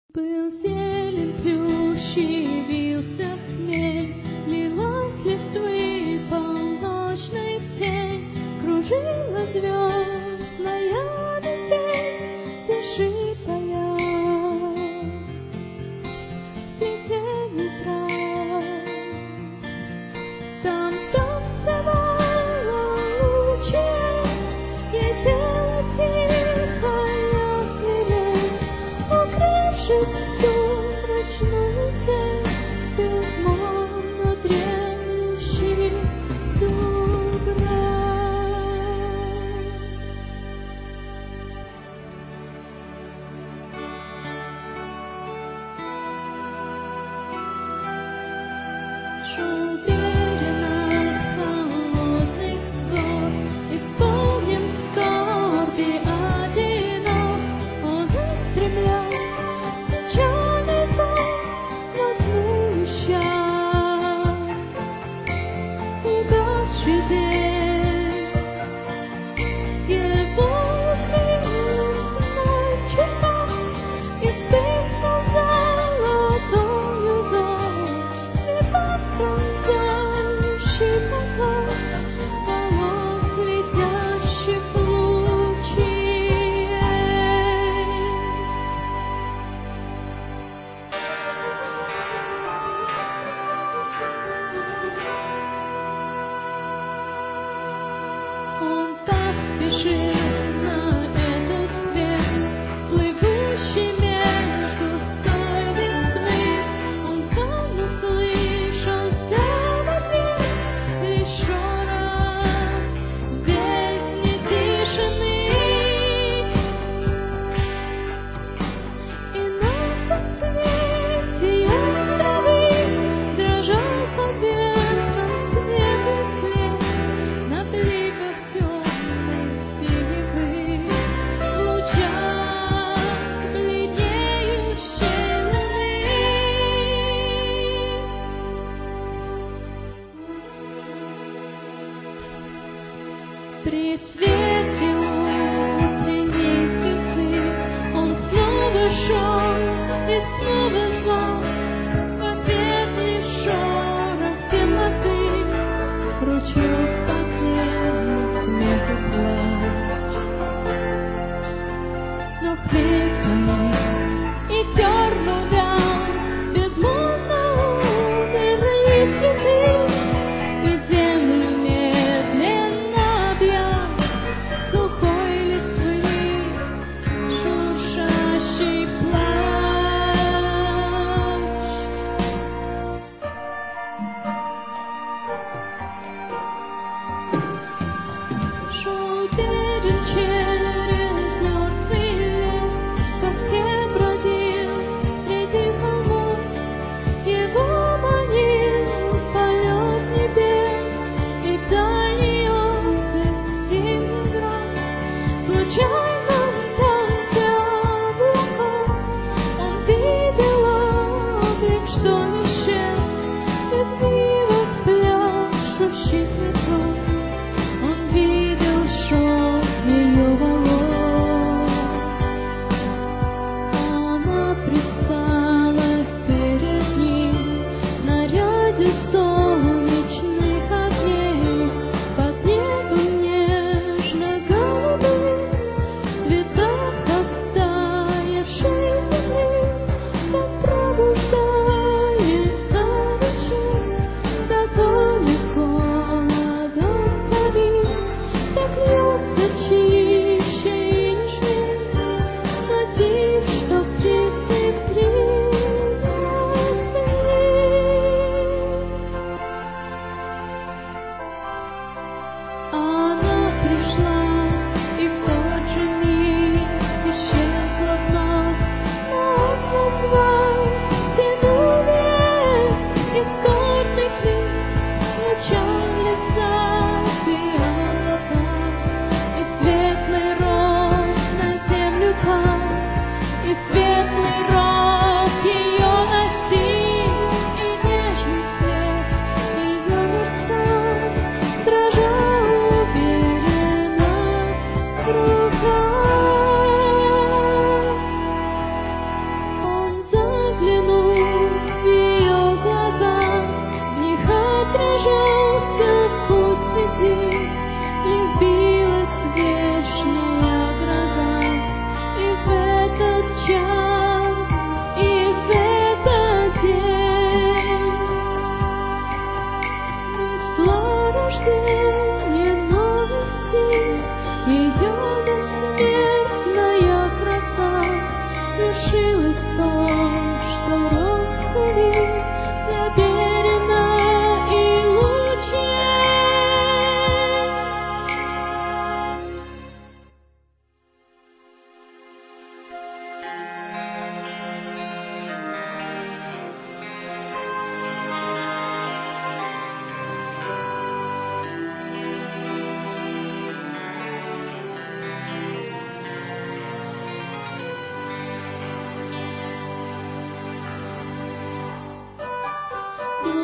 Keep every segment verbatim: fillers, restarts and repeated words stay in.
Был зелен плющий, вился хмель, лилась листвы полночный тень, кружила звездная метель, тиши поля, сплетение трав. Там танцевала лучья, ей пела тихая свирель, укрывшись в сумрачную тень, безмолвно дремлющий дубрав. Шел берег от холодных гор, исполнен скорби одинок, он устремлял печальный сон, возмущая угасший день. Его укрылась ночь черна, и вспыхнул золотою зор, цветок пронзал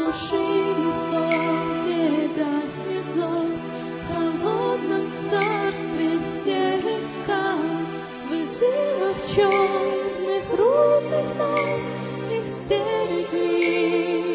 заглушили сон, где гаснет зов, в холодном царстве серых скал, в извивах черных рудных ног их стерегли.